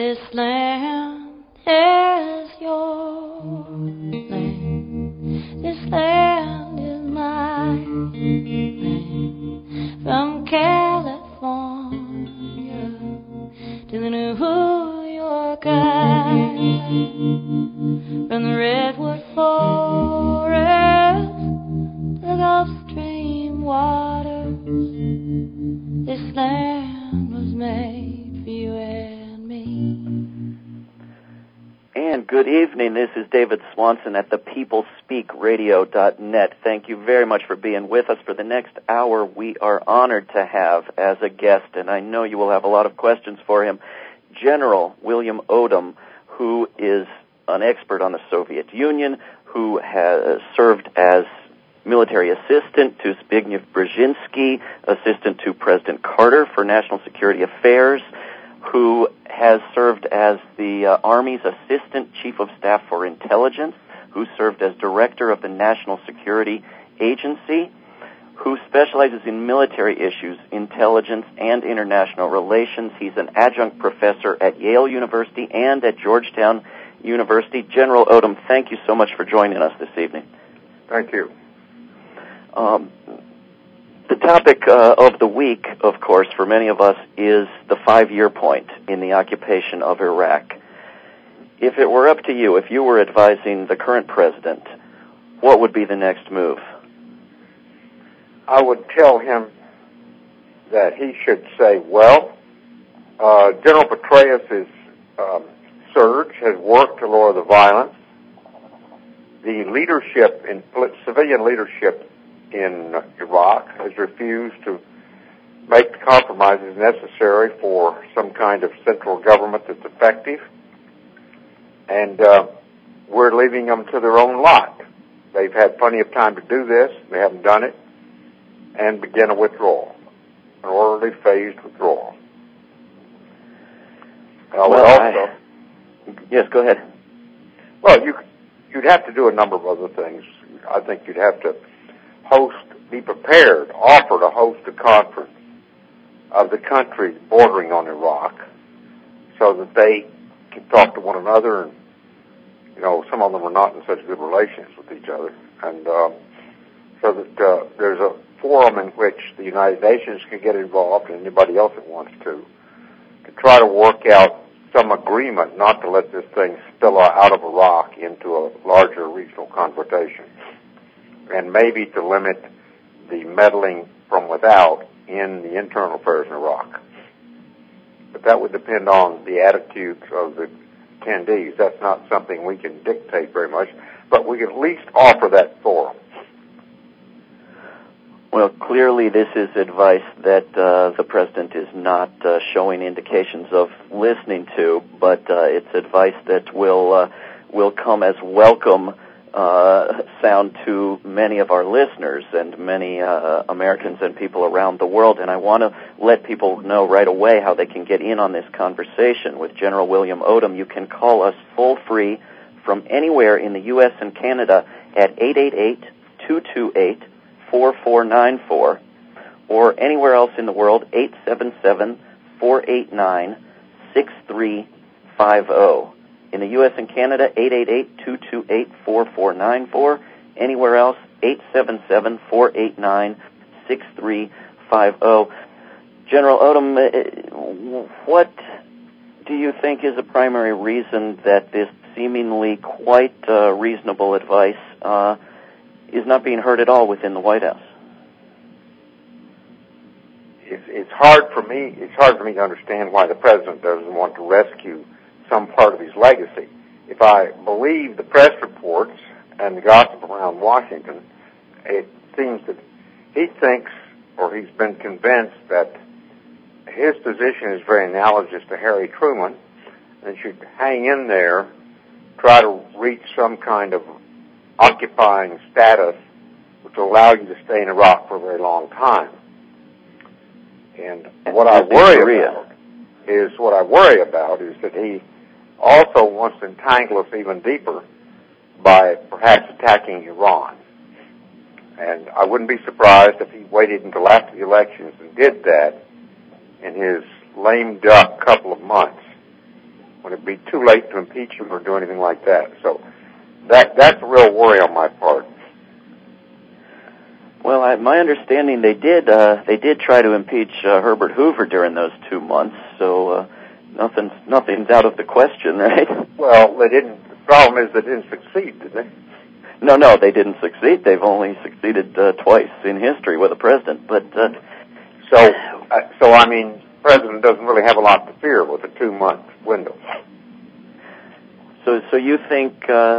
This land is your land. This land is my land. From California to the New York Island. From the redwood forest to the Gulf Stream waters. This land was made for you and me. And good evening. This is David Swanson at thepeoplespeakradio.net. Thank you very much for being with us. For the next hour, we are honored to have as a guest, and I know you will have a lot of questions for him, General William Odom, who is an expert on the Soviet Union, who has served as military assistant to Zbigniew Brzezinski, assistant to President Carter for National Security Affairs, who has served as the Army's Assistant Chief of Staff for Intelligence, who served as Director of the National Security Agency, who specializes in military issues, intelligence, and international relations. He's an adjunct professor at Yale University and at Georgetown University. General Odom, thank you so much for joining us this evening. Thank you. The topic of the week, of course, for many of us, is the 5-year point in the occupation of Iraq. If it were up to you, if you were advising the current president, what would be the next move? I would tell him that he should say, well, General Petraeus' surge has worked to lower the violence. The leadership, civilian leadership in Iraq has refused to make the compromises necessary for some kind of central government that's effective, and we're leaving them to their own lot. They've had plenty of time to do this. They haven't done it, and begin a withdrawal, an orderly phased withdrawal. Yes, go ahead. Well, you'd have to do a number of other things. I think you'd have to be prepared, offer to host a conference of the countries bordering on Iraq so that they can talk to one another, and, some of them are not in such good relations with each other, and so that there's a forum in which the United Nations can get involved and anybody else that wants to try to work out some agreement not to let this thing spill out of Iraq into a larger regional confrontation, and maybe to limit the meddling from without in the internal affairs in Iraq. But that would depend on the attitudes of the attendees. That's not something we can dictate very much, but we can at least offer that forum. Well, clearly this is advice that the president is not showing indications of listening to, but it's advice that will come as welcome sound to many of our listeners and many Americans and people around the world. And I want to let people know right away how they can get in on this conversation with General William Odom. You can call us full free from anywhere in the U.S. and Canada at 888-228-4494, or anywhere else in the world, 877-489-6350. In the U.S. and Canada, 888-228-4494. Anywhere else, 877-489-6350. General Odom, what do you think is a primary reason that this seemingly quite reasonable advice is not being heard at all within the White House? It's hard for me to understand why the president doesn't want to rescue some part of his legacy. If I believe the press reports and the gossip around Washington, it seems that he thinks, or he's been convinced, that his position is very analogous to Harry Truman and should hang in there, try to reach some kind of occupying status which will allow you to stay in Iraq for a very long time. And what I worry about is that he also wants to entangle us even deeper by perhaps attacking Iran. And I wouldn't be surprised if he waited until after the elections and did that in his lame duck couple of months. when it'd be too late to impeach him or do anything like that. So that's a real worry on my part. Well, my understanding, they did try to impeach Herbert Hoover during those 2 months. So nothing's out of the question, right? Well, they didn't. The problem is they didn't succeed, did they? No, they didn't succeed. They've only succeeded twice in history with a president. But so I mean, the president doesn't really have a lot to fear with a 2-month window. So you think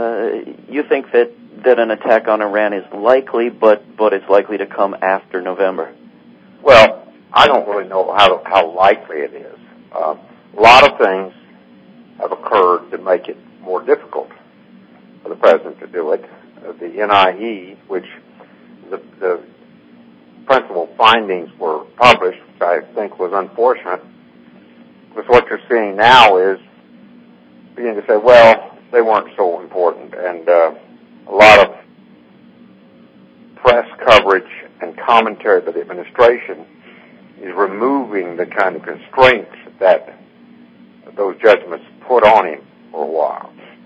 that an attack on Iran is likely, but it's likely to come after November? Well, I don't really know how likely it is. A lot of things have occurred to make it more difficult for the president to do it. The NIE, which the principal findings were published, which I think was unfortunate, because what you're seeing now is beginning to say, well, they weren't so important, and a lot of press coverage and commentary by the administration is removing the kind of constraints that those judgments put on him for a while.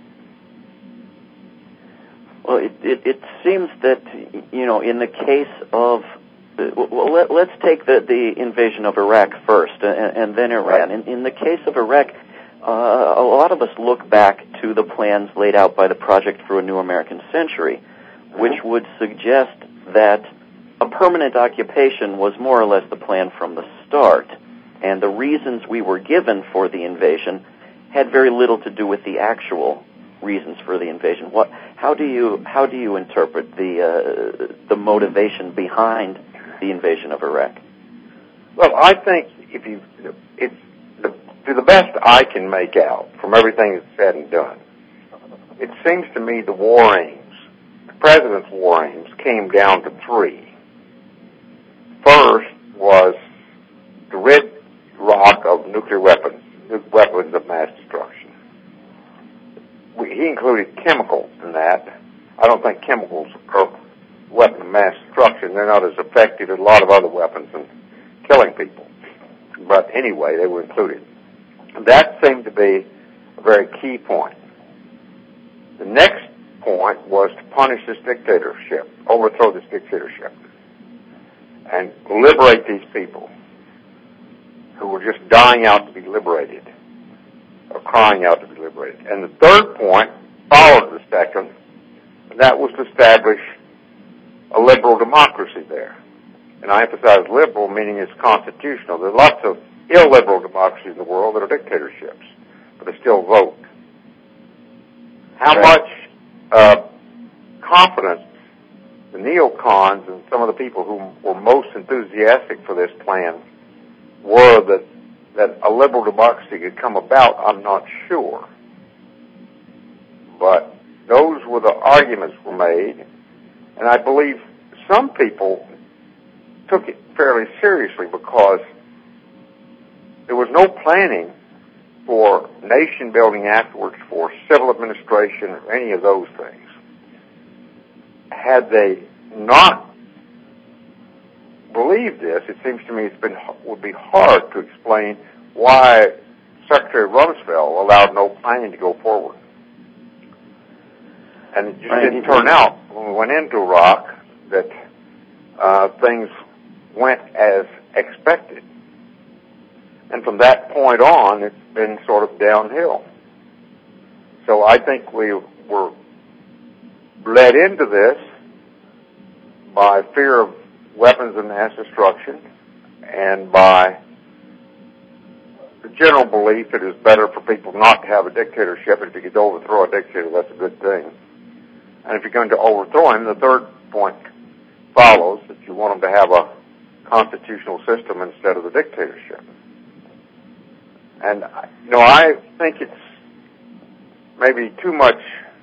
Well, it seems that, in the case of, let's take the invasion of Iraq first, and then Iran. Right. In the case of Iraq, a lot of us look back to the plans laid out by the Project for a New American Century, which would suggest that a permanent occupation was more or less the plan from the start, and the reasons we were given for the invasion had very little to do with the actual reasons for the invasion. How do you interpret the motivation behind the invasion of Iraq? Well, I think to the best I can make out from everything that's said and done, it seems to me the war aims, the president's war aims, came down to 3. First was to rid Iraq of nuclear weapons of mass destruction. He included chemicals in that. I don't think chemicals are a weapon of mass destruction. They're not as effective as a lot of other weapons in killing people. But anyway, they were included. That seemed to be a very key point. The next point was to punish this dictatorship, overthrow this dictatorship, and liberate these people who were just dying out to be liberated, or crying out to be liberated. And the third point followed the second, and that was to establish a liberal democracy there. And I emphasize liberal, meaning it's constitutional. There are lots of illiberal democracies in the world that are dictatorships, but they still vote. How much confidence the neocons and some of the people who were most enthusiastic for this plan were that a liberal democracy could come about, I'm not sure. But those were the arguments were made, and I believe some people took it fairly seriously because there was no planning for nation building afterwards, for civil administration or any of those things. Had they not believed this, it seems to me would be hard to explain why Secretary Rumsfeld allowed no planning to go forward. And it just didn't turn out when we went into Iraq that things went as expected. And from that point on, it's been sort of downhill. So I think we were led into this by fear of weapons of mass destruction and by the general belief that it's better for people not to have a dictatorship. If you could overthrow a dictator, that's a good thing. And if you're going to overthrow him, the third point follows that you want him to have a constitutional system instead of the dictatorship. And, I think it's maybe too much.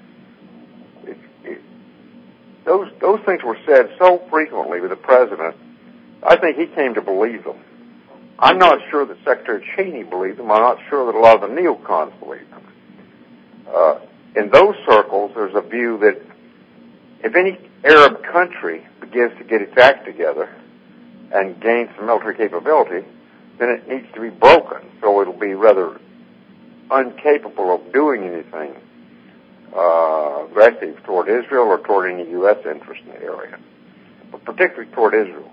Those things were said so frequently with the president, I think he came to believe them. I'm not sure that Secretary Cheney believed them. I'm not sure that a lot of the neocons believed them. In those circles, there's a view that if any Arab country begins to get its act together and gain some military capability, then it needs to be broken. So it'll be rather incapable of doing anything aggressive toward Israel or toward any U.S. interest in the area, but particularly toward Israel.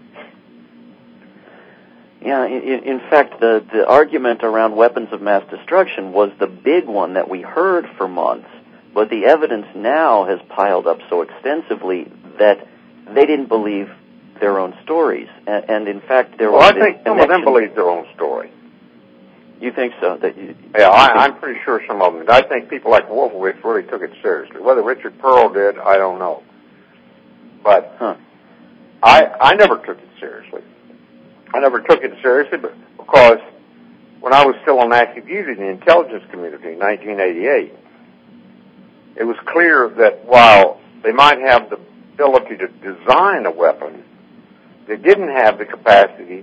Yeah, in fact, the argument around weapons of mass destruction was the big one that we heard for months, but the evidence now has piled up so extensively that they didn't believe their own stories. And in fact, there was... Well, I think some of them believe their own story. You think so? I'm pretty sure some of them did. I think people like Wolfowitz really took it seriously. Whether Richard Pearl did, I don't know. But I never took it seriously. I never took it seriously because when I was still on active duty in the intelligence community in 1988, it was clear that while they might have the ability to design a weapon, they didn't have the capacity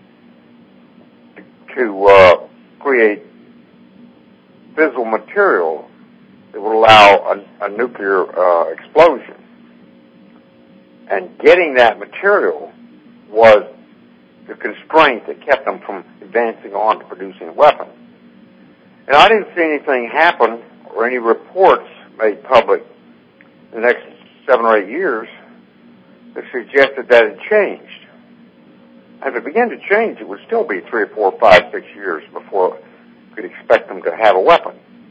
to create fissile material that would allow a nuclear explosion. And getting that material was the constraint that kept them from advancing on to producing a weapon. And I didn't see anything happen or any reports made public in the next 7 or 8 years that suggested that it changed. And if it began to change, it would still be 3 or 4, 5, 6 years before we could expect them to have a weapon.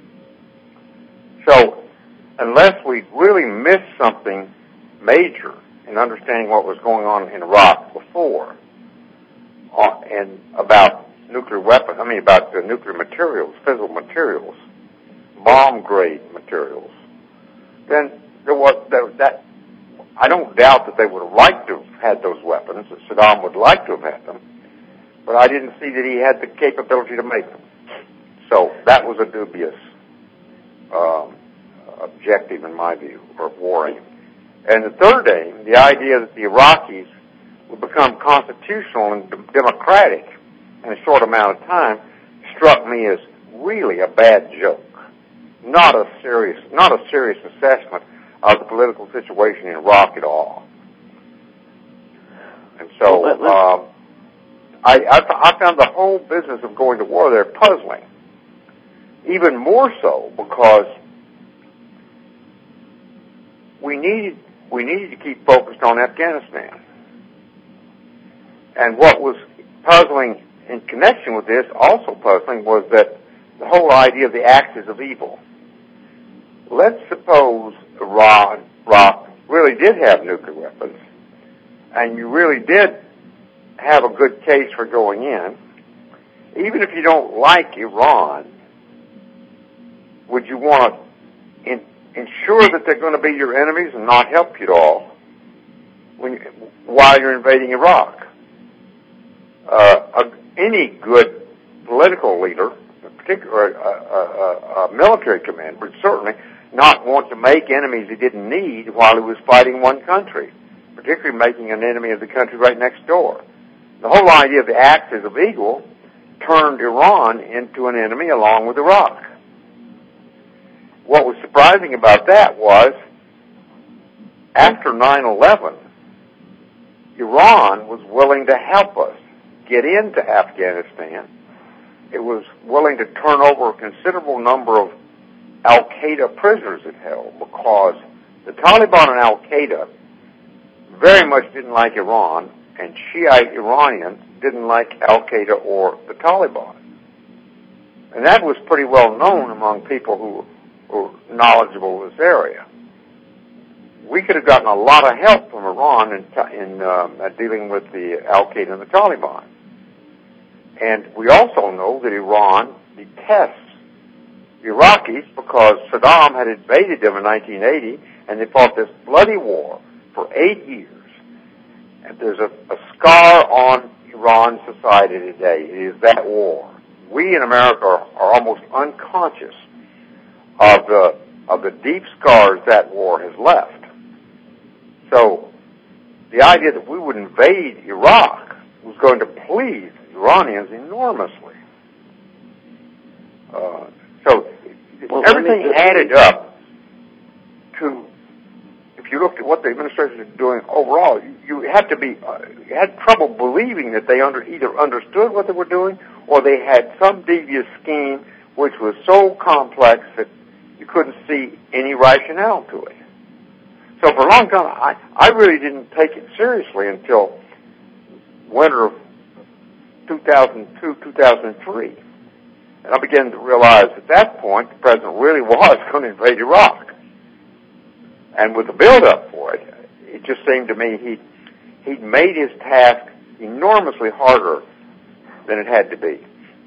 So, unless we really missed something major in understanding what was going on in Iraq before, and about nuclear weapons, about the nuclear materials, fissile materials, bomb-grade materials, then there was that. I don't doubt that they would have liked to have had those weapons, that Saddam would like to have had them, but I didn't see that he had the capability to make them. So that was a dubious objective, in my view, or war aim. And the third aim, the idea that the Iraqis would become constitutional and democratic in a short amount of time, struck me as really a bad joke. Not a serious assessment of the political situation in Iraq at all. And so I found the whole business of going to war there puzzling. Even more so because we needed to keep focused on Afghanistan. And what was puzzling in connection with this, also puzzling, was that the whole idea of the axis of evil. Let's suppose Iraq really did have nuclear weapons, and you really did have a good case for going in. Even if you don't like Iran, would you want to ensure that they're going to be your enemies and not help you at all while you're invading Iraq? Any good political leader, particularly a military commander, would certainly not want to make enemies he didn't need while he was fighting one country, particularly making an enemy of the country right next door. The whole idea of the axis of evil turned Iran into an enemy along with Iraq. What was surprising about that was, after 9/11, Iran was willing to help us get into Afghanistan. It was willing to turn over a considerable number of al-Qaeda prisoners it held, because the Taliban and al-Qaeda very much didn't like Iran, and Shiite Iranians didn't like al-Qaeda or the Taliban. And that was pretty well known among people who were knowledgeable of this area. We could have gotten a lot of help from Iran in dealing with the al-Qaeda and the Taliban. And we also know that Iran detests the Iraqis because Saddam had invaded them in 1980, and they fought this bloody war for 8 years. And there's a scar on Iran society today. It is that war. We in America are almost unconscious of the deep scars that war has left. So the idea that we would invade Iraq was going to please Iranians enormously. Everything added up to, if you looked at what the administration is doing overall, you had trouble believing that they either understood what they were doing or they had some devious scheme which was so complex that you couldn't see any rationale to it. So for a long time, I really didn't take it seriously until winter of 2002, 2003. And I began to realize at that point the president really was going to invade Iraq. And with the build-up for it, it just seemed to me he'd made his task enormously harder than it had to be.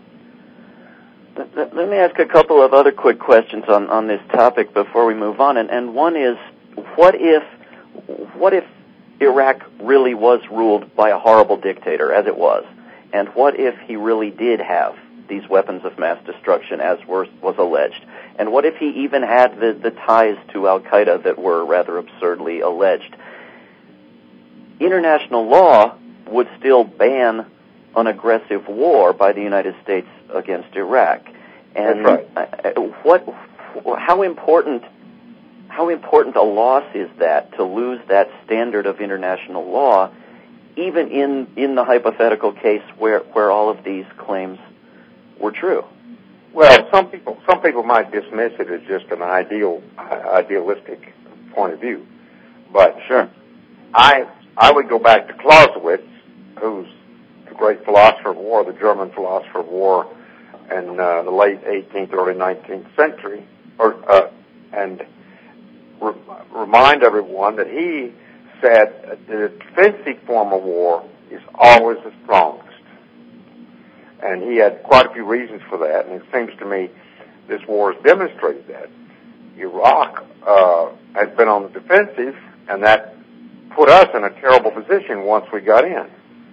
Let me ask a couple of other quick questions on this topic before we move on. And one is, what if Iraq really was ruled by a horrible dictator, as it was? And what if he really did have these weapons of mass destruction, as was alleged? And what if he even had the ties to Al-Qaeda that were rather absurdly alleged? International law would still ban an aggressive war by the United States against Iraq. And that's right. How important a loss is that to lose that standard of international law, even in the hypothetical case where all of these claims were true? Well, some people might dismiss it as just an idealistic point of view, but sure, I would go back to Clausewitz, who's the great philosopher of war, the German philosopher of war in the late 18th, early 19th century, and remind everyone that he said the defensive form of war is always the strongest. And he had quite a few reasons for that, and it seems to me this war has demonstrated that. Iraq has been on the defensive, and that put us in a terrible position once we got in.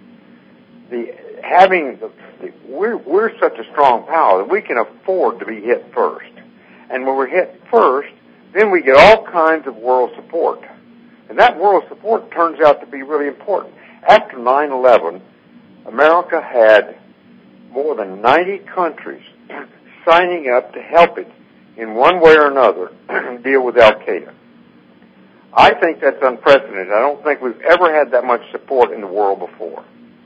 We're such a strong power that we can afford to be hit first. And when we're hit first, then we get all kinds of world support. And that world support turns out to be really important. After 9/11, America had more than 90 countries signing up to help it in one way or another deal with Al-Qaeda. I think that's unprecedented. I don't think we've ever had that much support in the world before.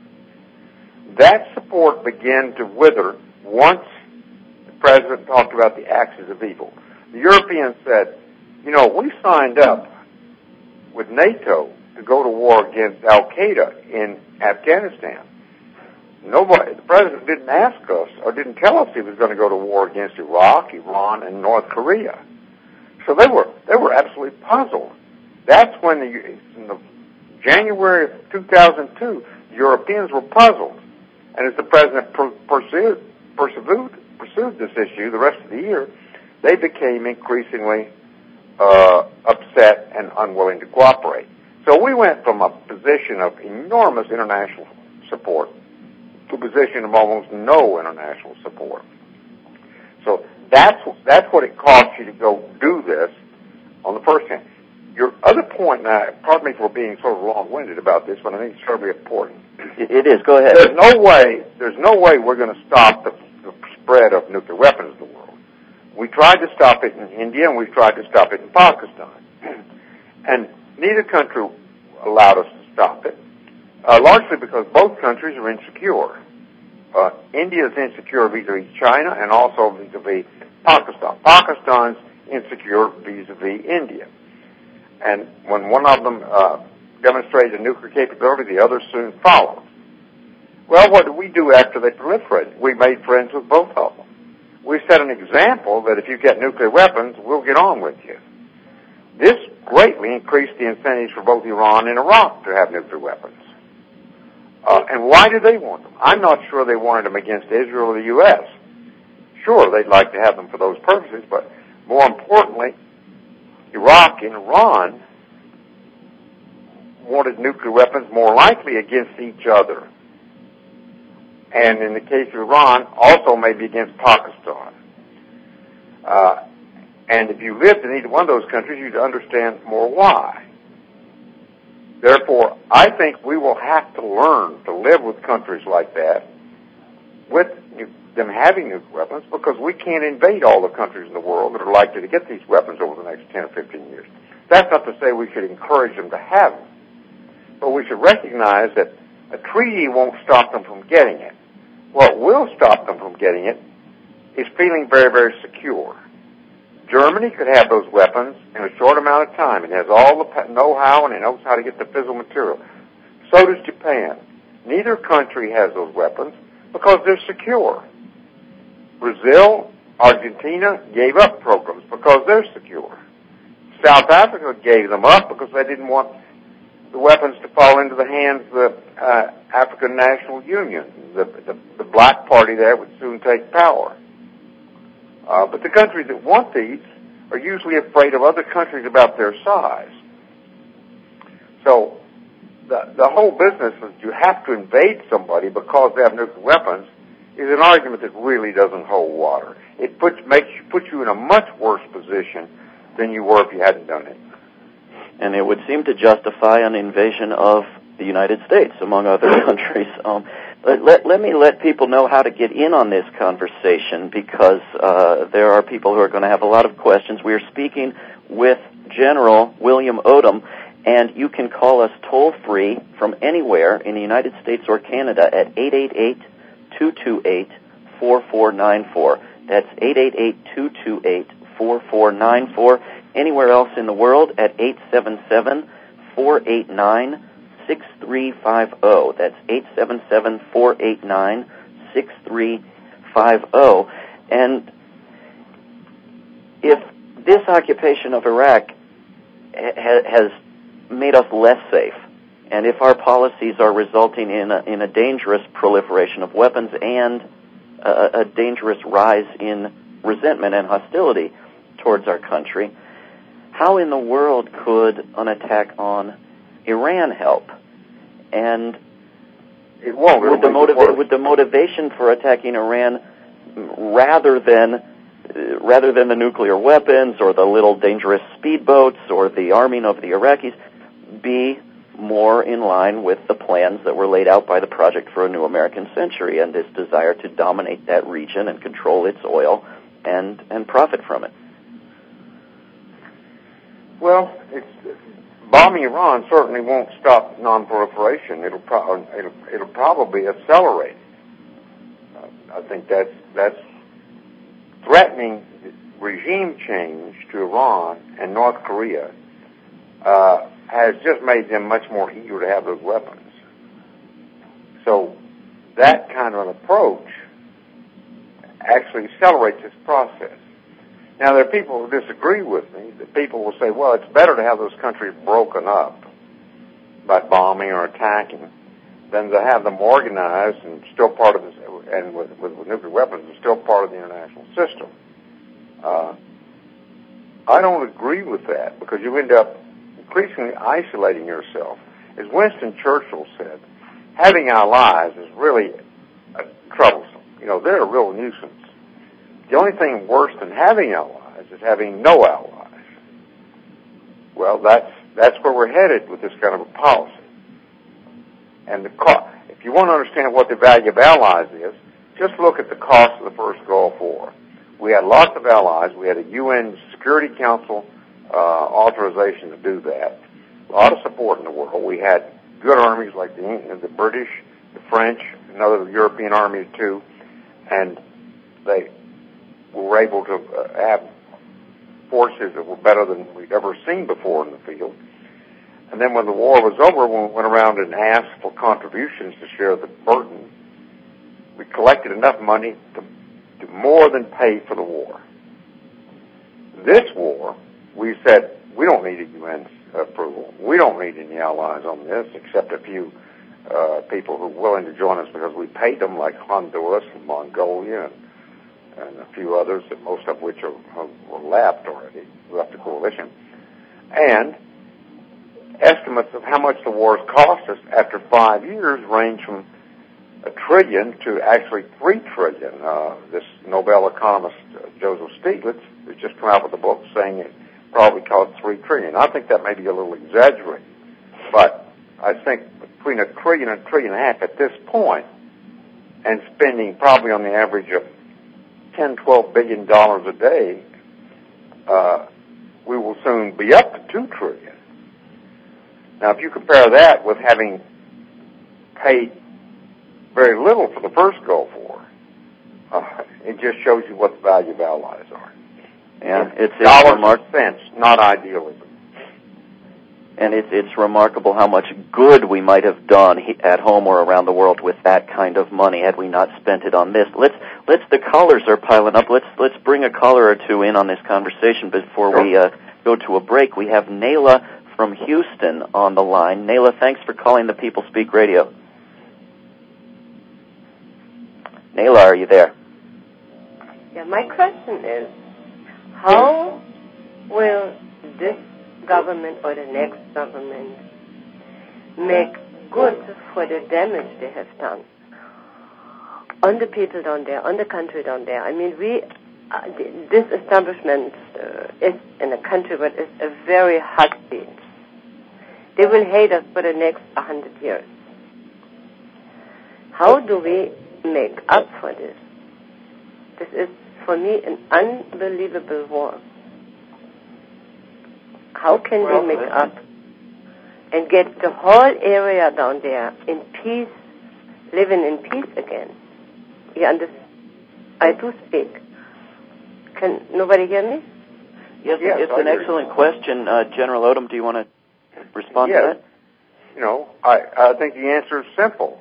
That support began to wither once the president talked about the axis of evil. The Europeans said, we signed up with NATO to go to war against Al-Qaeda in Afghanistan. The president didn't ask us or didn't tell us he was going to go to war against Iraq, Iran, and North Korea. So they were absolutely puzzled. That's when in the January of 2002, the Europeans were puzzled. And as the president pursued this issue the rest of the year, they became increasingly upset and unwilling to cooperate. So we went from a position of enormous international support to a position of almost no international support. So that's what it costs you to go do this on the first hand. Your other point, now, pardon me for being sort of long-winded about this, but I think it's terribly important. It is. Go ahead. There's no way we're going to stop the spread of nuclear weapons in the world. We tried to stop it in India, and we tried to stop it in Pakistan. And neither country allowed us to stop it, largely because both countries are insecure. India is insecure vis-a-vis China and also vis-a-vis Pakistan. Pakistan's insecure vis-a-vis India. And when one of them demonstrated a nuclear capability, the other soon followed. Well, what did we do after they proliferated? We made friends with both of them. We set an example that if you get nuclear weapons, we'll get on with you. This greatly increased the incentives for both Iran and Iraq to have nuclear weapons. And why did they want them? I'm not sure they wanted them against Israel or the U.S. Sure, they'd like to have them for those purposes, but more importantly, Iraq and Iran wanted nuclear weapons more likely against each other. And in the case of Iran, also maybe against Pakistan. And if you lived in either one of those countries, you'd understand more why. Therefore, I think we will have to learn to live with countries like that, with them having nuclear weapons, because we can't invade all the countries in the world that are likely to get these weapons over the next 10 or 15 years. That's not to say we should encourage them to have them, but we should recognize that a treaty won't stop them from getting it. What will stop them from getting it is feeling very, very secure. Germany could have those weapons in a short amount of time. It has all the know-how and it knows how to get the fissile material. So does Japan. Neither country has those weapons because they're secure. Brazil, Argentina gave up programs because they're secure. South Africa gave them up because they didn't want the weapons to fall into the hands of the African National Union. The black party there would soon take power. But the countries that want these are usually afraid of other countries about their size. So the whole business is you have to invade somebody because they have nuclear weapons is an argument that really doesn't hold water. It puts you in a much worse position than you were if you hadn't done it. And it would seem to justify an invasion of the United States, among other countries. Let me let people know how to get in on this conversation because there are people who are going to have a lot of questions. We are speaking with General William Odom, and you can call us toll-free from anywhere in the United States or Canada at 888-228-4494. That's 888-228-4494. Anywhere else in the world at 877-489-6350. That's 877-489-6350. And if this occupation of Iraq has made us less safe, and if our policies are resulting in a dangerous proliferation of weapons and a dangerous rise in resentment and hostility towards our country, how in the world could an attack on Iran help? And it won't. Would the motivation for attacking Iran, rather than the nuclear weapons or the little dangerous speedboats or the arming of the Iraqis, be more in line with the plans that were laid out by the Project for a New American Century and this desire to dominate that region and control its oil and profit from it? Well, bombing Iran certainly won't stop non-proliferation. It'll probably accelerate. I think that's threatening regime change to Iran and North Korea has just made them much more eager to have those weapons. So that kind of an approach actually accelerates this process. Now, there are people who disagree with me. That people will say, well, it's better to have those countries broken up by bombing or attacking than to have them organized and still part of this, and with nuclear weapons, and still part of the international system. I don't agree with that because you end up increasingly isolating yourself. As Winston Churchill said, having allies is really troublesome. They're a real nuisance. The only thing worse than having allies is having no allies. Well, that's where we're headed with this kind of a policy. And if you want to understand what the value of allies is, just look at the cost of the first Gulf War. We had lots of allies. We had a UN Security Council authorization to do that. A lot of support in the world. We had good armies like the British, the French, and other European armies too, and they were able to have forces that were better than we'd ever seen before in the field. And then when the war was over, when we went around and asked for contributions to share the burden, we collected enough money to more than pay for the war. This war, we said, we don't need a UN approval. We don't need any allies on this, except a few people who are willing to join us because we paid them, like Honduras and Mongolia and a few others, and most of which were left already, left the coalition. And estimates of how much the wars cost us after 5 years range from $1 trillion to actually $3 trillion. This Nobel economist, Joseph Stiglitz, has just come out with a book saying it probably cost $3 trillion. I think that may be a little exaggerated, but I think between $1 trillion and $1.5 trillion at this point, and spending probably on the average of $10-12 billion a day, we will soon be up to $2 trillion. Now, if you compare that with having paid very little for the first Gulf War, It just shows you what the value of allies are. Yeah, it's dollars and cents, not idealism. And it's remarkable how much good we might have done at home or around the world with that kind of money had we not spent it on this. Let's the callers are piling up. Let's bring a caller or two in on this conversation before we go to a break. We have Nayla from Houston on the line. Nayla, thanks for calling the People Speak Radio. Nayla, are you there? Yeah, my question is, how will this government or the next government make good for the damage they have done on the people down there, on the country down there? I mean, this establishment is in a country but it's a very hot seat. They will hate us for the next 100 years. How do we make up for this? This is, for me, an unbelievable war. How can we make up and get the whole area down there in peace, living in peace again? You understand? I do speak. Can nobody hear me? Yes, it's an excellent question. General Odom, do you want to respond to that? You know, I think the answer is simple.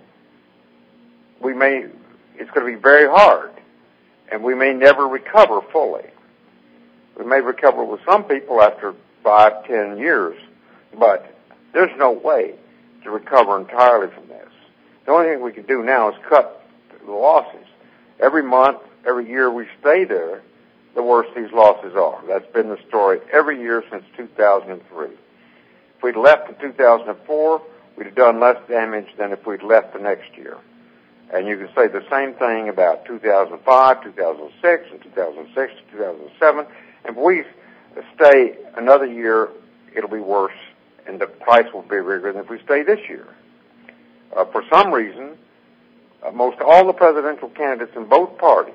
It's going to be very hard, and we may never recover fully. We may recover with some people after 5-10 years, but there's no way to recover entirely from this. The only thing we can do now is cut the losses. Every month, every year we stay there, the worse these losses are. That's been the story every year since 2003. If we'd left in 2004, we'd have done less damage than if we'd left the next year. And you can say the same thing about 2005, 2006, and 2006 to 2007. And if we stay another year, it'll be worse, and the price will be bigger than if we stay this year. For some reason, most all the presidential candidates in both parties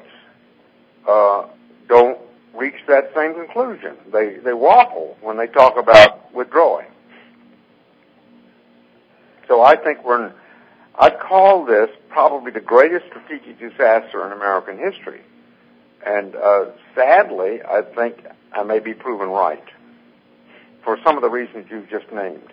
don't reach that same conclusion. They waffle when they talk about withdrawing. So I think I'd call this probably the greatest strategic disaster in American history. And sadly, I think I may be proven right for some of the reasons you've just named.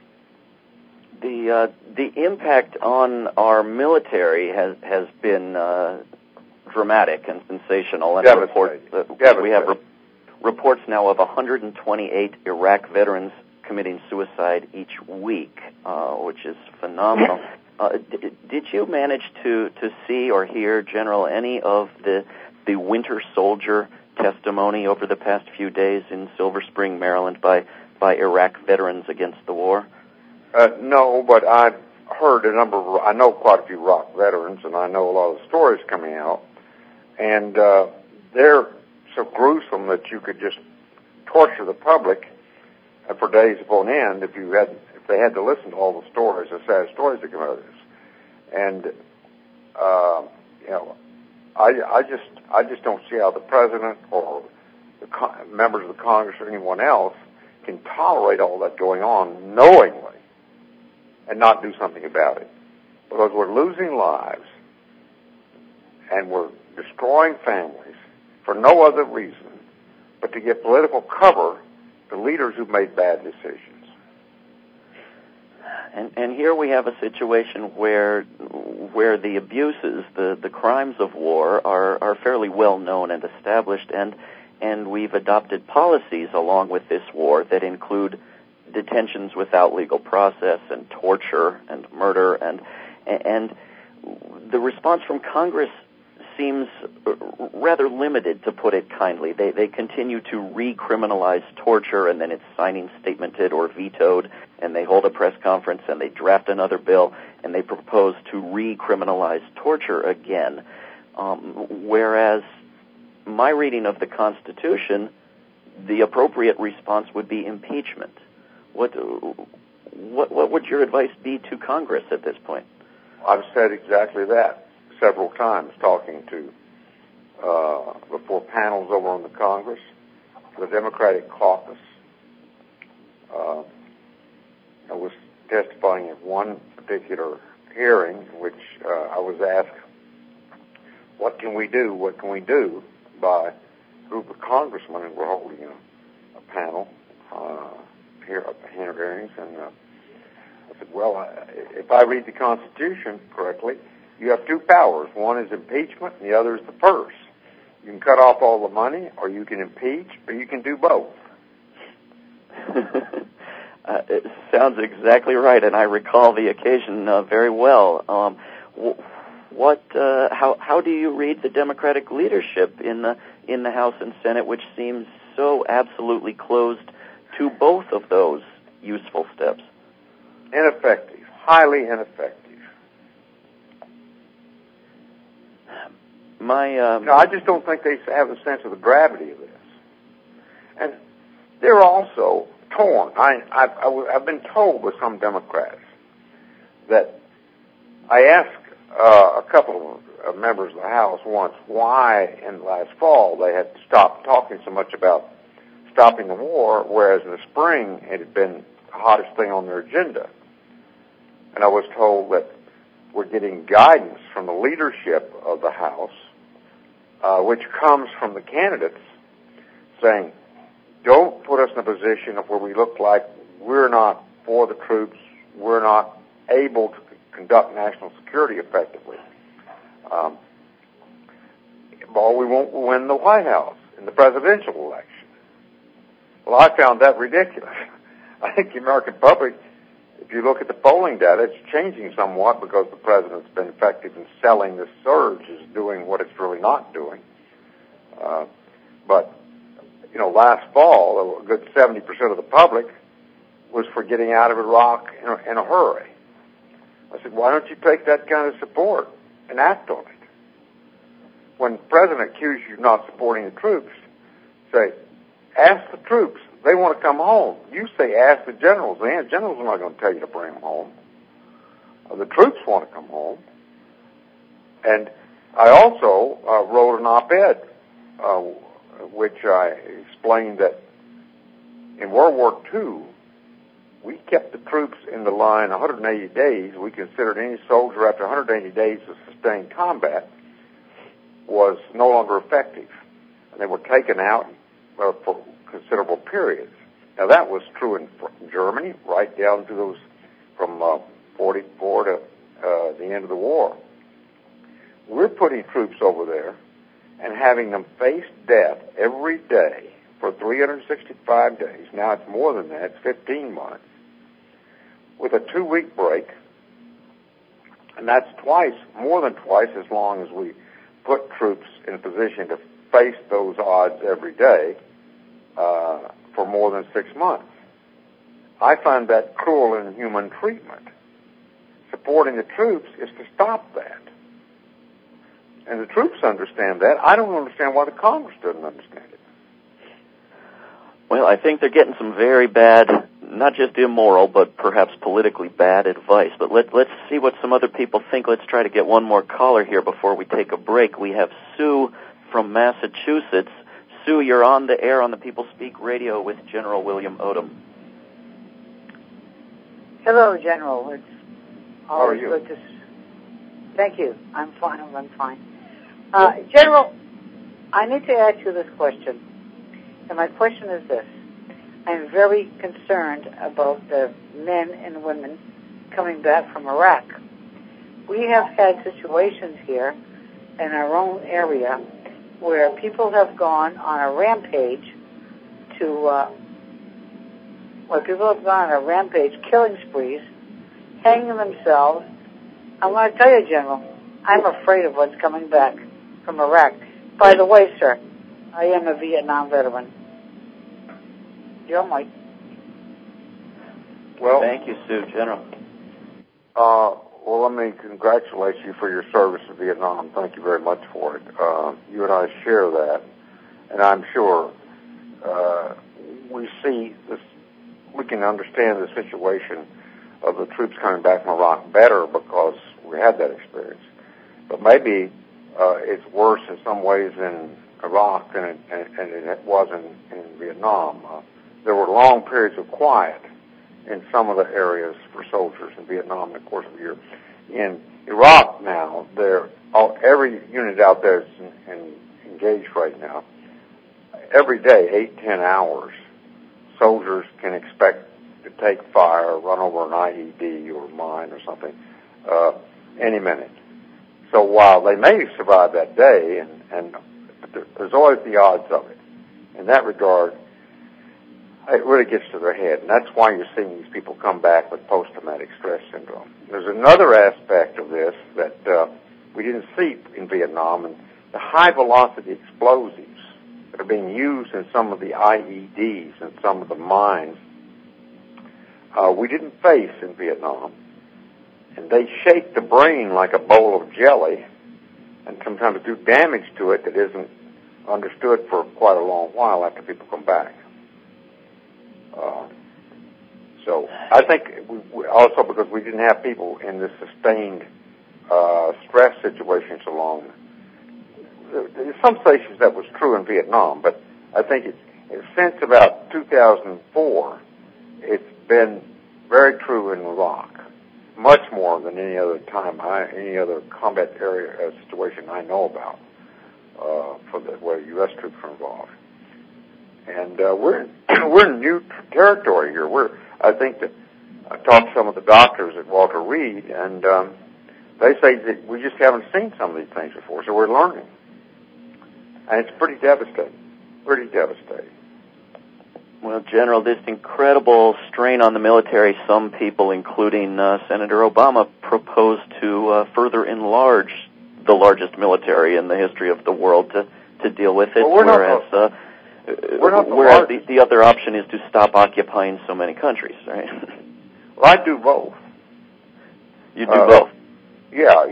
The impact on our military has been dramatic and sensational. And we have reports now of 128 Iraq veterans committing suicide each week, which is phenomenal. Did you manage to see or hear, General, any of the Winter Soldier testimony over the past few days in Silver Spring, Maryland, by Iraq veterans against the war? No, but I've heard I know quite a few Iraq veterans, and I know a lot of the stories coming out, and they're so gruesome that you could just torture the public for days upon end if they had to listen to all the stories, the sad stories that come out of this. And you know, I just don't see how the president or the members of the Congress or anyone else can tolerate all that going on knowingly and not do something about it. Because we're losing lives and we're destroying families for no other reason but to get political cover to leaders who've made bad decisions. And here we have a situation where the abuses, the crimes of war are fairly well known and established, and we've adopted policies along with this war that include detentions without legal process and torture and murder, and the response from Congress seems rather limited, to put it kindly. They continue to recriminalize torture, and then it's signing statemented or vetoed, and they hold a press conference and they draft another bill and they propose to recriminalize torture again. Whereas my reading of the Constitution, the appropriate response would be impeachment. What would your advice be to Congress at this point? I've said exactly that several times, talking to before panels over on the Congress, the Democratic caucus. I was testifying at one particular hearing in which I was asked what can we do? What can we do? By a group of congressmen, and we're holding a panel hearings, and I said, well, if I read the Constitution correctly, you have two powers. One is impeachment, and the other is the purse. You can cut off all the money, or you can impeach, or you can do both. It sounds exactly right, and I recall the occasion very well. How do you read the Democratic leadership in the House and Senate, which seems so absolutely closed to both of those useful steps? Ineffective, highly ineffective. I just don't think they have a sense of the gravity of this. And they're also torn. I've been told by some Democrats that I asked a couple of members of the House once why in last fall they had stopped talking so much about stopping the war, whereas in the spring it had been the hottest thing on their agenda. And I was told that we're getting guidance from the leadership of the House, which comes from the candidates, saying, don't put us in a position of where we look like we're not for the troops, we're not able to conduct national security effectively. Or we won't win the White House in the presidential election. Well, I found that ridiculous. I think the American public, if you look at the polling data, it's changing somewhat because the president's been effective in selling the surge as doing what it's really not doing. But last fall, a good 70% of the public was for getting out of Iraq in a hurry. I said, why don't you take that kind of support and act on it? When the president accuses you of not supporting the troops, say, ask the troops. They want to come home. You say, ask the generals. The generals are not going to tell you to bring them home. The troops want to come home. And I also wrote an op-ed which I explained that in World War II, we kept the troops in the line 180 days. We considered any soldier after 180 days of sustained combat was no longer effective. And they were taken out for considerable periods. Now, that was true in Germany, right down to those from 44 to the end of the war. We're putting troops over there and having them face death every day for 365 days. Now it's more than that. It's 15 months. With a 2-week break. And that's more than twice as long as we put troops in a position to face those odds every day for more than 6 months. I find that cruel and inhuman treatment. Supporting the troops is to stop that. And the troops understand that. I don't understand why the Congress doesn't understand it. Well, I think they're getting some very bad, not just immoral, but perhaps politically bad advice. But let's see what some other people think. Let's try to get one more caller here before we take a break. We have Sue from Massachusetts. Sue, you're on the air on the People Speak Radio with General William Odom. Hello, General. It's always good to... Thank you. I'm fine. General, I need to ask you this question. And my question is this. I'm very concerned about the men and women coming back from Iraq. We have had situations here in our own area where people have gone on a rampage killing sprees, hanging themselves. I'm going to tell you, General, I'm afraid of what's coming back from Iraq. By the way, sir, I am a Vietnam veteran. You're Mike. Well, thank you, Sue. General. Well, let me congratulate you for your service in Vietnam. Thank you very much for it. You and I share that, and I'm sure we see this. We can understand the situation of the troops coming back from Iraq better because we had that experience. But maybe it's worse in some ways in Iraq than it was in Vietnam. There were long periods of quiet in some of the areas for soldiers in Vietnam. Of course, we were in Iraq now, every unit out there is engaged right now. Every day, 8-10 hours, soldiers can expect to take fire, run over an IED or mine or something any minute. So while they may survive that day, and there's always the odds of it. In that regard, it really gets to their head, and that's why you're seeing these people come back with post-traumatic stress syndrome. There's another aspect of this that we didn't see in Vietnam, and the high-velocity explosives that are being used in some of the IEDs and some of the mines, we didn't face in Vietnam. And they shake the brain like a bowl of jelly and sometimes do damage to it that isn't understood for quite a long while after people come back. So I think we also, because we didn't have people in this sustained stress situation so long, in some stations that was true in Vietnam, but I think since about 2004, it's been very true in Iraq, much more than any other time, any other combat area situation I know about where U.S. troops are involved. And we're in new territory here. I think that I talked to some of the doctors at Walter Reed, and they say that we just haven't seen some of these things before, so we're learning. And it's pretty devastating, Well, General, this incredible strain on the military, some people, including Senator Obama, proposed to further enlarge the largest military in the history of the world to deal with it, well, whereas the other option is to stop occupying so many countries, right? Well, I do both. You do both? Yeah,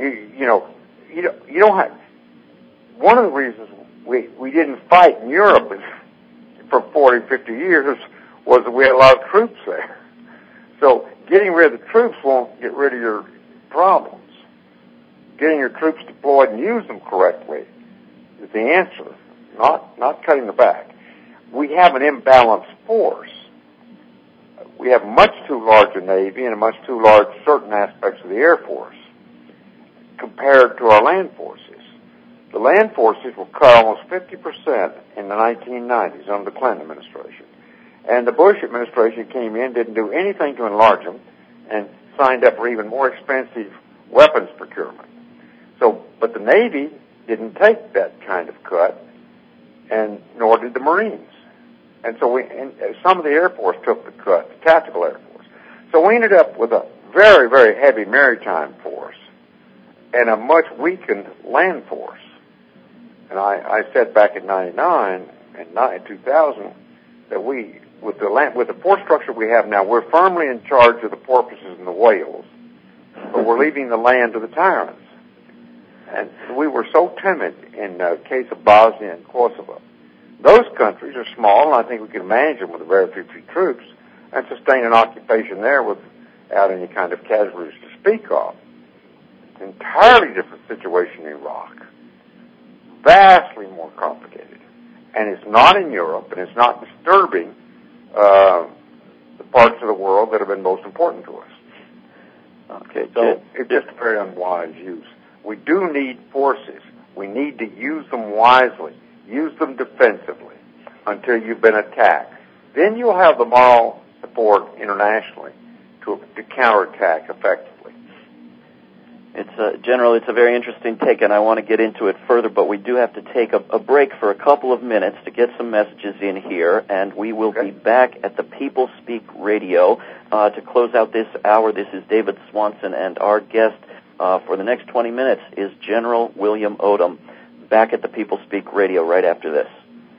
you don't have. One of the reasons we didn't fight in Europe for 40, 50 years was that we had a lot of troops there. So getting rid of the troops won't get rid of your problems. Getting your troops deployed and use them correctly is the answer, not cutting the back. We have an imbalanced force. We have much too large a Navy and a much too large certain aspects of the Air Force compared to our land forces. The land forces were cut almost 50% in the 1990s under the Clinton administration. And the Bush administration came in, didn't do anything to enlarge them, and signed up for even more expensive weapons procurement. But the Navy didn't take that kind of cut, and nor did the Marines. And so some of the Air Force took the cut, the tactical Air Force. So we ended up with a very, very heavy maritime force and a much weakened land force. And I said back in 99 and 2000 that with the force structure we have now, we're firmly in charge of the porpoises and the whales, but we're leaving the land to the tyrants. And we were so timid in the case of Bosnia and Kosovo. Those countries are small, and I think we can manage them with very few troops and sustain an occupation there without any kind of casualties to speak of. Entirely different situation in Iraq. Vastly more complicated. And it's not in Europe, and it's not disturbing the parts of the world that have been most important to us. Okay, so it's just a very unwise use. We do need forces. We need to use them wisely. Use them defensively until you've been attacked. Then you'll have the moral support internationally to counterattack effectively. General, it's a very interesting take, and I want to get into it further, but we do have to take a break for a couple of minutes to get some messages in here, and we will be back at the People Speak Radio to close out this hour. This is David Swanson, and our guest for the next 20 minutes is General William Odom. Back at the People Speak Radio right after this.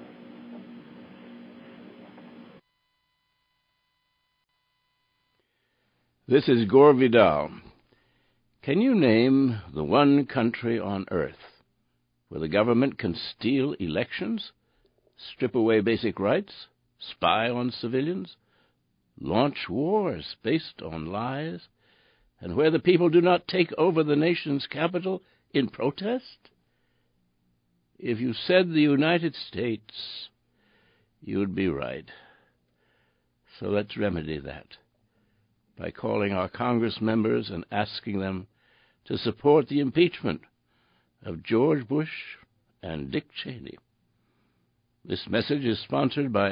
This is Gore Vidal. Can you name the one country on earth where the government can steal elections, strip away basic rights, spy on civilians, launch wars based on lies, and where the people do not take over the nation's capital in protest? If you said the United States, you'd be right. So let's remedy that by calling our Congress members and asking them to support the impeachment of George Bush and Dick Cheney. This message is sponsored by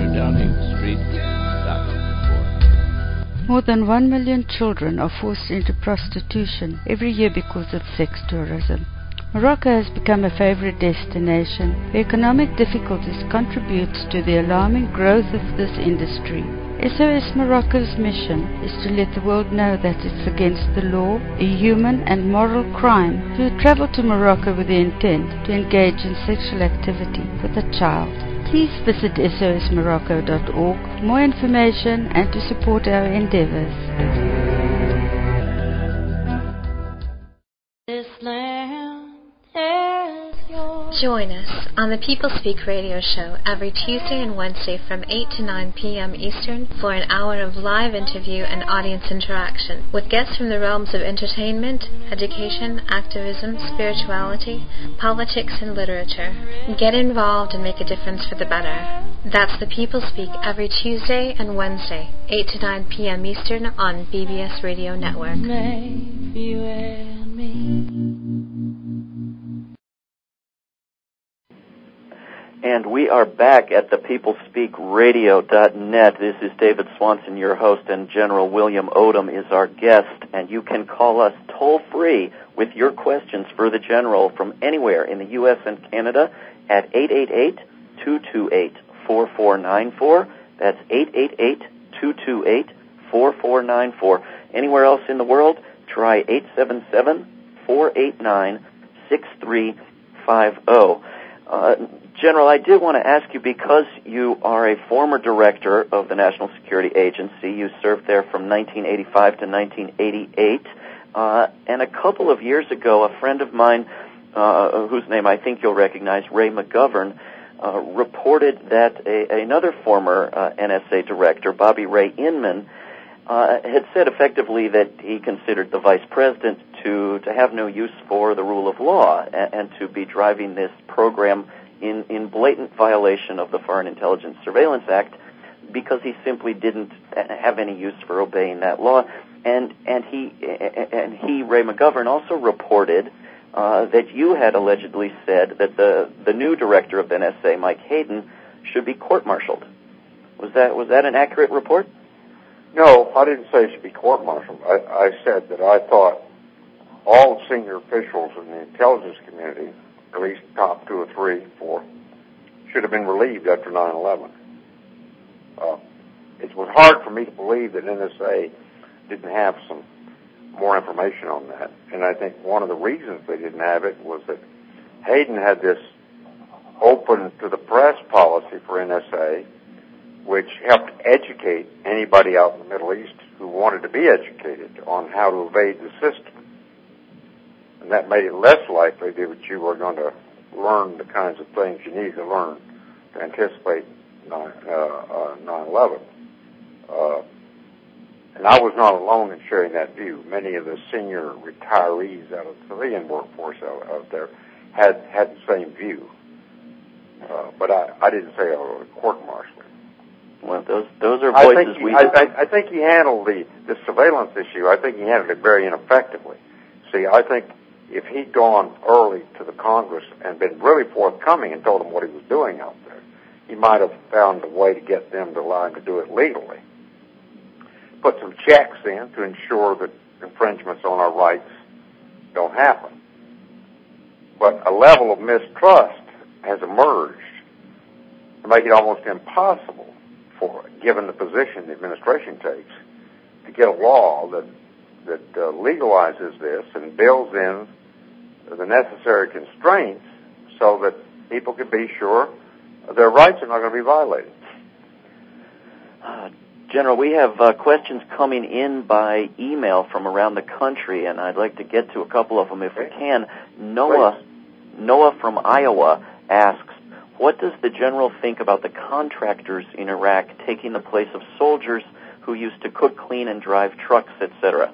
AfterDowningStreet.org. More than 1 million children are forced into prostitution every year because of sex tourism. Morocco has become a favorite destination where economic difficulties contributes to the alarming growth of this industry. SOS Morocco's mission is to let the world know that it's against the law, a human and moral crime, to travel to Morocco with the intent to engage in sexual activity with a child. Please visit sosmorocco.org for more information and to support our endeavors. This land is yours. Join us on the People Speak radio show every Tuesday and Wednesday from 8 to 9 p.m. Eastern for an hour of live interview and audience interaction with guests from the realms of entertainment, education, activism, spirituality, politics, and literature. Get involved and make a difference for the better. That's the People Speak every Tuesday and Wednesday, 8 to 9 p.m. Eastern on BBS Radio Network. Maybe you and me. And we are back at the PeopleSpeakRadio.net. This is David Swanson, your host, and General William Odom is our guest. And you can call us toll-free with your questions for the General from anywhere in the U.S. and Canada at 888-228-4494. That's 888-228-4494. Anywhere else in the world, try 877-489-6350. General, I did want to ask you, because you are a former director of the National Security Agency, you served there from 1985 to 1988, and a couple of years ago, a friend of mine, whose name I think you'll recognize, Ray McGovern, reported that another former NSA director, Bobby Ray Inman, had said effectively that he considered the vice president to have no use for the rule of law and to be driving this program in blatant violation of the Foreign Intelligence Surveillance Act, because he simply didn't have any use for obeying that law. And he, Ray McGovern, also reported that you had allegedly said that the new director of the NSA, Mike Hayden, should be court-martialed. Was that an accurate report? No, I didn't say it should be court-martialed. I said that I thought all senior officials in the intelligence community, at least top 2 or 3, 4, should have been relieved after 9/11. It was hard for me to believe that NSA didn't have some more information on that. And I think one of the reasons they didn't have it was that Hayden had this open to the press policy for NSA, which helped educate anybody out in the Middle East who wanted to be educated on how to evade the system. And that made it less likely that you were going to learn the kinds of things you need to learn to anticipate 9/11. And I was not alone in sharing that view. Many of the senior retirees out of the civilian workforce out there had the same view. But I didn't say court-martial. Well, those are voices I think he handled the surveillance issue. I think he handled it very ineffectively. See, I think if he'd gone early to the Congress and been really forthcoming and told them what he was doing out there, he might have found a way to get them to line to do it legally. Put some checks in to ensure that infringements on our rights don't happen. But a level of mistrust has emerged to make it almost impossible, given the position the administration takes, to get a law that legalizes this and builds in the necessary constraints so that people can be sure their rights are not going to be violated. General, we have questions coming in by email from around the country, and I'd like to get to a couple of them if we can. Noah from Iowa asks, what does the General think about the contractors in Iraq taking the place of soldiers who used to cook, clean, and drive trucks, etc.?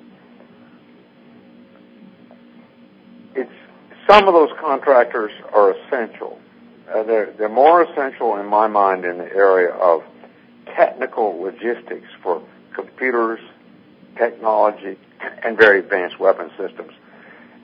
Some of those contractors are essential. They're more essential in my mind in the area of technical logistics for computers, technology, and very advanced weapon systems.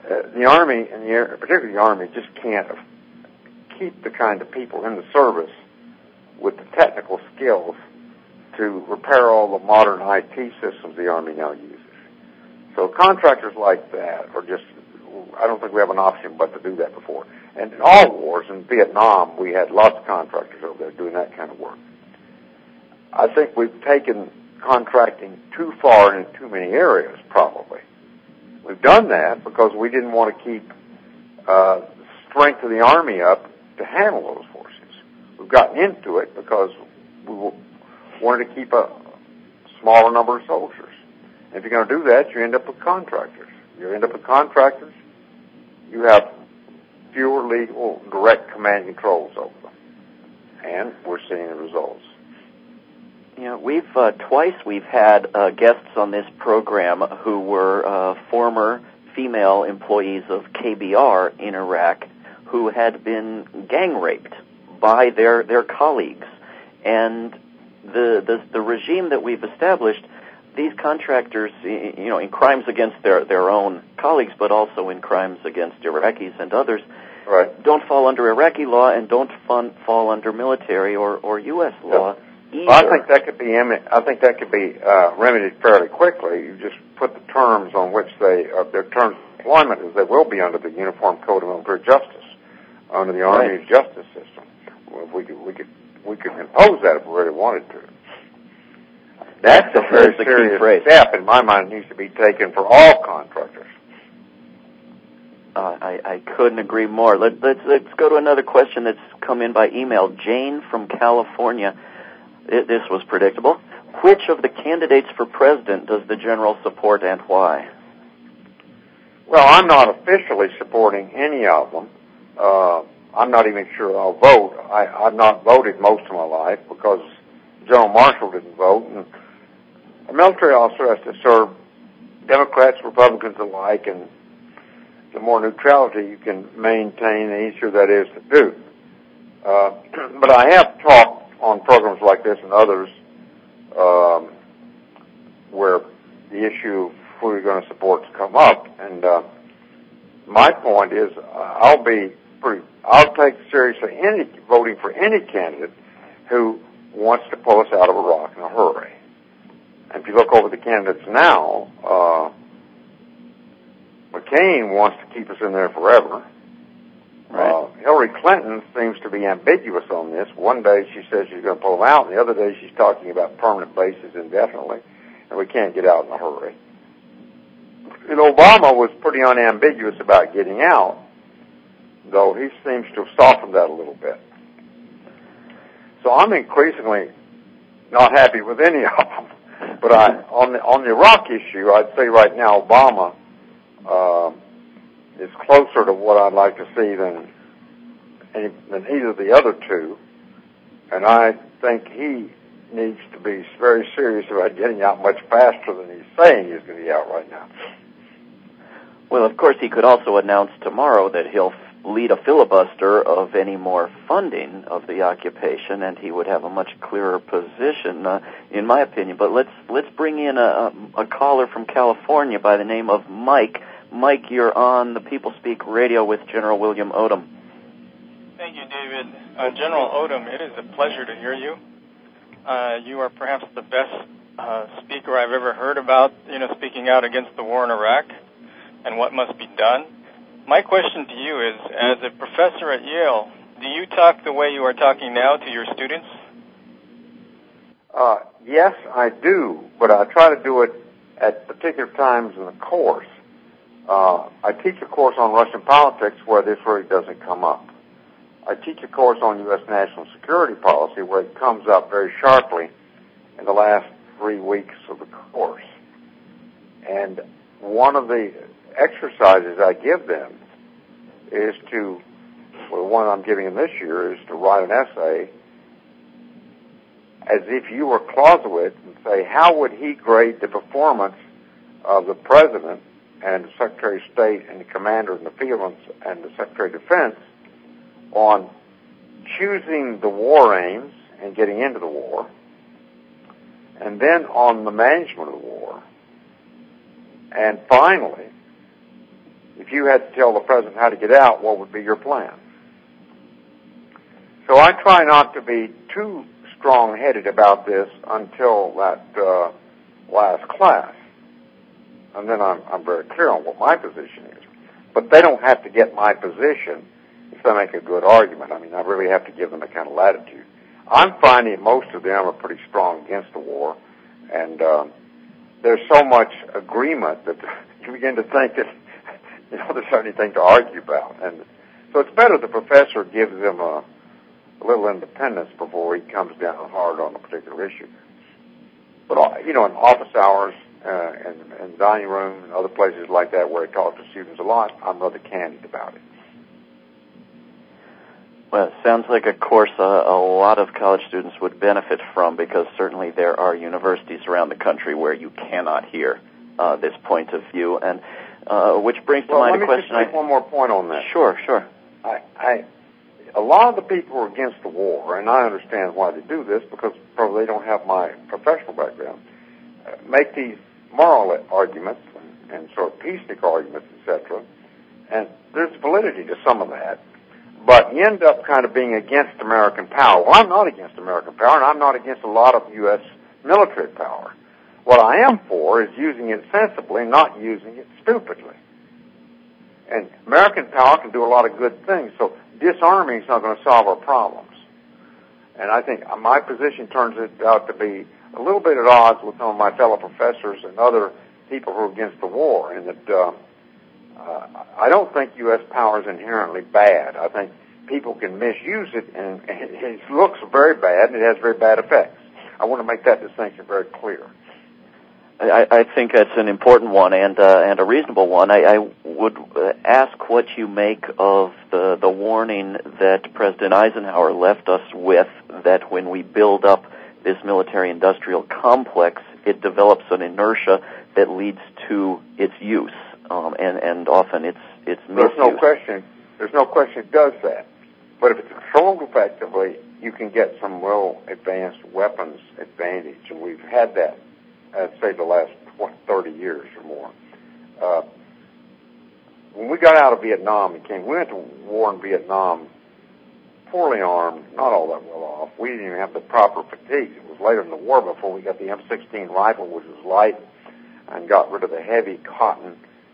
the Army, and particularly the Army, just can't keep the kind of people in the service with the technical skills to repair all the modern IT systems the Army now uses. So contractors like that are just, I don't think we have an option but to do that before. And in all wars, in Vietnam, we had lots of contractors over there doing that kind of work. I think we've taken contracting too far in too many areas, probably. We've done that because we didn't want to keep strength of the Army up to handle those forces. We've gotten into it because we wanted to keep a smaller number of soldiers. And if you're going to do that, you end up with contractors. You end up with contractors, you have fewer legal direct command controls over them. And we're seeing the results. Yeah, twice we've had guests on this program who were former female employees of KBR in Iraq who had been gang raped by their colleagues. And the regime that we've established, these contractors, in crimes against their own colleagues, but also in crimes against Iraqis and others, right, don't fall under Iraqi law and don't fall under military or U.S. law. Well, I think that could be remedied fairly quickly. You just put the terms on which their terms of employment is they will be under the Uniform Code of Military Justice, under the Army's justice system. Well, we could impose that if we really wanted to. That's a very serious step, in my mind, needs to be taken for all contractors. I couldn't agree more. Let's go to another question that's come in by email. Jane from California. This was predictable. Which of the candidates for president does the general support and why? Well, I'm not officially supporting any of them. I'm not even sure I'll vote. I've not voted most of my life because General Marshall didn't vote. And a military officer has to serve Democrats, Republicans alike, and the more neutrality you can maintain, the easier that is to do. But I have talked on programs like this and others where the issue of who you're going to support has come up. And my point is I'll take seriously voting for any candidate who wants to pull us out of Iraq in a hurry. And if you look over the candidates now, McCain wants to keep us in there forever. Right. Hillary Clinton seems to be ambiguous on this. One day she says she's going to pull them out, and the other day she's talking about permanent bases indefinitely, and we can't get out in a hurry. And Obama was pretty unambiguous about getting out, though he seems to have softened that a little bit. So I'm increasingly not happy with any of them. But on the Iraq issue, I'd say right now Obama is closer to what I'd like to see than either of the other two, and I think he needs to be very serious about getting out much faster than he's saying he's going to be out right now. Well, of course, he could also announce tomorrow that he'll lead a filibuster of any more funding of the occupation, and he would have a much clearer position, in my opinion. But let's bring in a caller from California by the name of Mike. Mike, you're on the People Speak Radio with General William Odom. Thank you, David. General Odom, it is a pleasure to hear you. You are perhaps the best speaker I've ever heard about, speaking out against the war in Iraq and what must be done. My question to you is, as a professor at Yale, do you talk the way you are talking now to your students? Yes, I do, but I try to do it at particular times in the course. I teach a course on Russian politics where this really doesn't come up. I teach a course on U.S. national security policy where it comes up very sharply in the last 3 weeks of the course. And one of the exercises I give them is the one I'm giving them this year is to write an essay as if you were Clausewitz and say, how would he grade the performance of the President and the Secretary of State and the Commander in the field and the Secretary of Defense on choosing the war aims and getting into the war, and then on the management of the war, and finally, if you had to tell the president how to get out, what would be your plan? So I try not to be too strong-headed about this until that last class. And then I'm very clear on what my position is. But they don't have to get my position if they make a good argument. I mean, I really have to give them a kind of latitude. I'm finding most of them are pretty strong against the war, and there's so much agreement that you begin to think that, there's anything to argue about. And so it's better the professor gives them a little independence before he comes down hard on a particular issue. But, in office hours and dining room and other places like that where I talk to students a lot, I'm rather candid about it. Well, it sounds like a course a lot of college students would benefit from, because certainly there are universities around the country where you cannot hear this point of view. And which brings to mind a question. Let me just make one more point on that. Sure. A lot of the people who are against the war, and I understand why they do this, because probably they don't have my professional background, make these moral arguments and sort of peacenik arguments, etc. And there's validity to some of that, but you end up kind of being against American power. Well, I'm not against American power, and I'm not against a lot of U.S. military power. What I am for is using it sensibly, not using it stupidly. And American power can do a lot of good things, so disarming is not going to solve our problems. And I think my position turns it out to be a little bit at odds with some of my fellow professors and other people who are against the war, in that I don't think U.S. power is inherently bad. I think people can misuse it, and it looks very bad, and it has very bad effects. I want to make that distinction very clear. I think that's an important one and a reasonable one. I would ask what you make of the warning that President Eisenhower left us with, that when we build up this military-industrial complex, it develops an inertia that leads to its use, and often its misuse. There's no question it does that. But if it's controlled effectively, you can get some well-advanced weapons advantage, and we've had that, I'd say, the last 30 years or more. When we got out of Vietnam we went to war in Vietnam poorly armed, not all that well off. We didn't even have the proper fatigues. It was later in the war before we got the M16 rifle, which was light, and got rid of the heavy cotton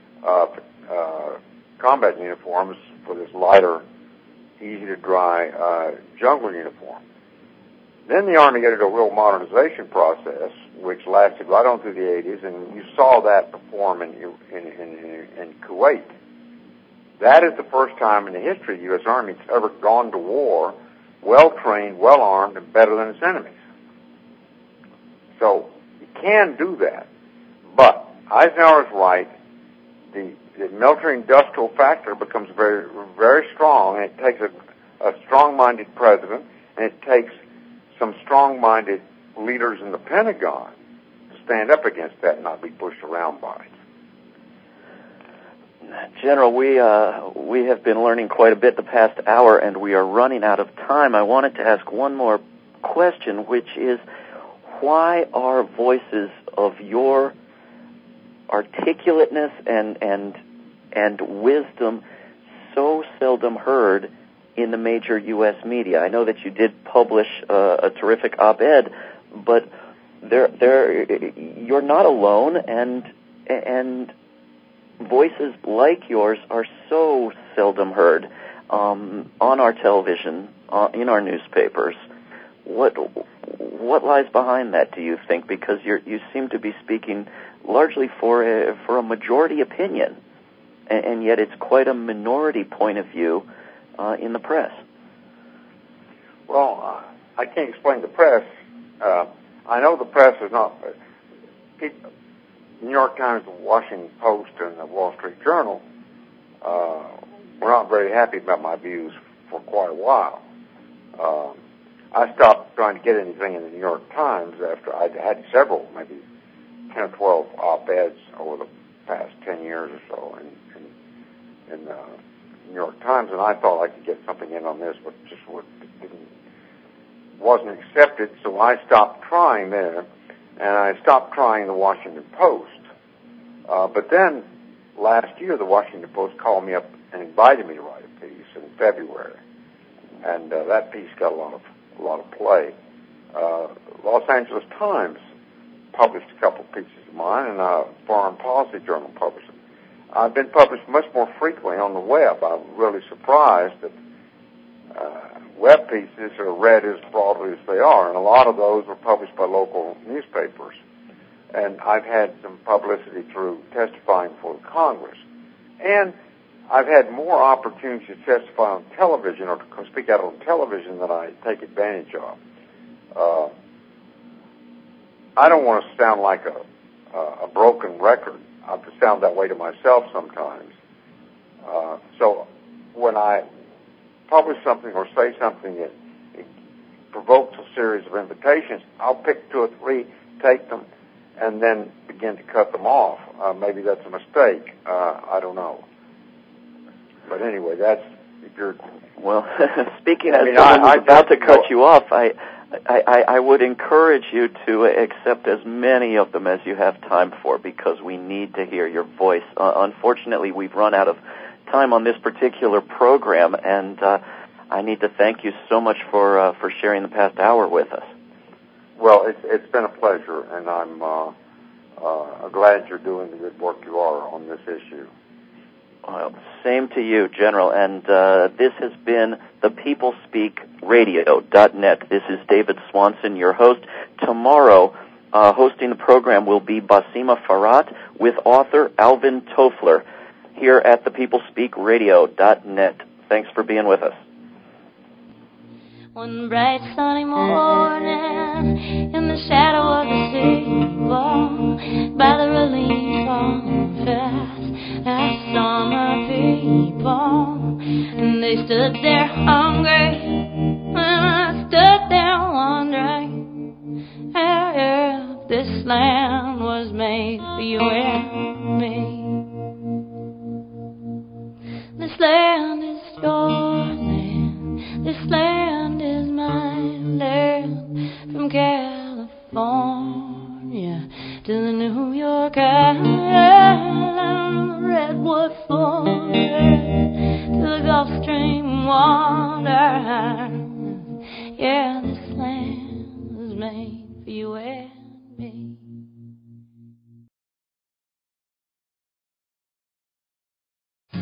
combat uniforms for this lighter, easy-to-dry jungle uniform. Then the Army got into a real modernization process, which lasted right on through the 80s, and you saw that perform in Kuwait. That is the first time in the history of the U.S. Army it's ever gone to war well-trained, well-armed, and better than its enemies. So you can do that. But Eisenhower's right. The military-industrial factor becomes very, very strong, and it takes a strong-minded president, and it takes some strong-minded leaders in the Pentagon to stand up against that and not be pushed around by it. General, we have been learning quite a bit the past hour, and we are running out of time. I wanted to ask one more question, which is, why are voices of your articulateness and wisdom so seldom heard in the major U.S. media? I know that you did publish a terrific op-ed, but you're not alone, and voices like yours are so seldom heard on our television, in our newspapers. What lies behind that, do you think? Because you seem to be speaking largely for a majority opinion, and yet it's quite a minority point of view in the press. Well, I can't explain the press. I know the press is not... New York Times, the Washington Post, and the Wall Street Journal were not very happy about my views for quite a while. I stopped trying to get anything in the New York Times after I'd had several, maybe 10 or 12 op-eds over the past 10 years or so in the New York Times, and I thought I could get something in on this, but just wasn't accepted, so I stopped trying there. And I stopped trying the Washington Post. But then last year, the Washington Post called me up and invited me to write a piece in February, and that piece got a lot of play. Los Angeles Times published a couple pieces of mine, and Foreign Policy Journal published them. I've been published much more frequently on the web. I'm really surprised that web pieces are read as broadly as they are, and a lot of those were published by local newspapers. And I've had some publicity through testifying before Congress. And I've had more opportunities to testify on television or to speak out on television than I take advantage of. I don't want to sound like a broken record. I sound that way to myself sometimes. So when I publish something or say something that it provokes a series of invitations, I'll pick 2 or 3, take them, and then begin to cut them off. Maybe that's a mistake. I don't know. But anyway, that's your... Well, speaking as someone who's about to cut you off, I would encourage you to accept as many of them as you have time for, because we need to hear your voice. Unfortunately, we've run out of time on this particular program, and I need to thank you so much for sharing the past hour with us. Well, it's been a pleasure, and I'm glad you're doing the good work you are on this issue. Well, same to you, General. And this has been the PeoplespeakRadio.net. This is David Swanson, your host. Tomorrow, hosting the program will be Basima Farhat with author Alvin Toffler here at the PeoplespeakRadio.net. Thanks for being with us. One bright sunny morning, in the shadow of the table, by the relief fest, I saw my people, and they stood there hungry, and I stood there wondering if this land was made for you and me. This land is your land, this land is my land, from California to the New York Island, redwood forest to the Gulf Stream water. Yeah, this land was made for you and